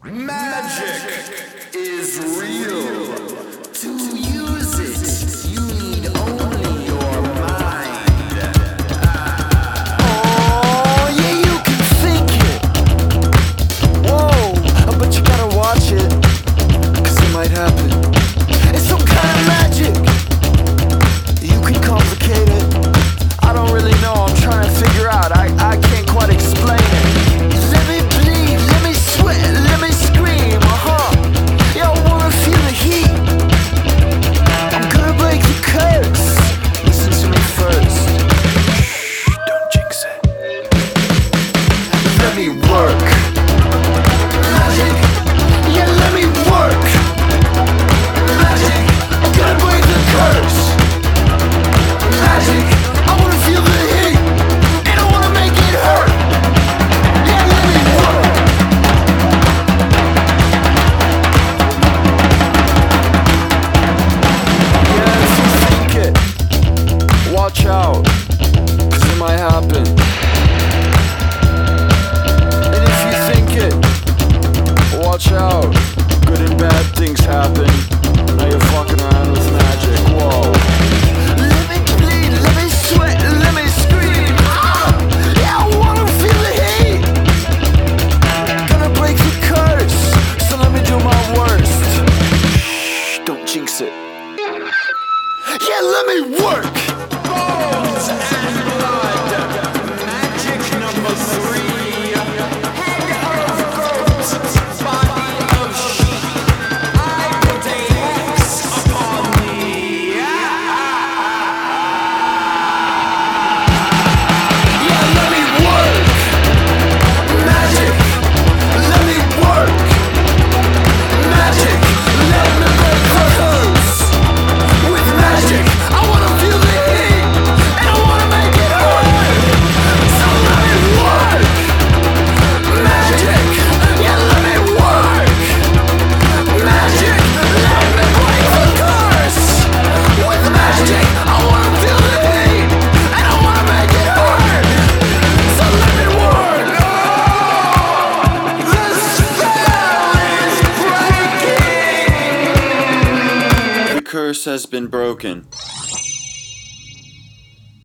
Magic is real. To use it, you need only your mind. Oh, yeah, you can think it. Whoa, but you gotta watch it, 'cause it might happen. It's some kind of magic. You can complicate it. I don't really know, I'm trying to figure out. I can't quite explain it. Let me bleed, let me sweat, let me scream, Yeah, I wanna feel the heat. I'm gonna break the curse. Listen to me first. Shh, don't jinx it. Let me work. Magic, yeah, let me work. Magic, I'm gonna break the curse. Magic, I wanna feel the heat, and I wanna make it hurt. Yeah, let me work. Yeah, if you think it, watch out, 'cause it might happen. And if you think it, watch out, good and bad things happen. Now you're fucking around with magic, whoa. Let me bleed, let me sweat, let me scream. Yeah, I wanna feel the heat. Gonna break the curse, so let me do my worst. Shh, don't jinx it. Yeah, let me work. Bones and blood. Magic number 3. Head of goat, body of sheep. I put a hex upon thee. Yeah, let me work. Magic, let me work. Magic, let me break the curse. With magic, I wanna feel the heat, and I wanna make it hurt. So let me work. Magic, yeah, let me work. Magic, let me break the curse. With magic, I wanna feel the heat, and I wanna make it hurt. So let me work. The spell is breaking. The curse has been broken.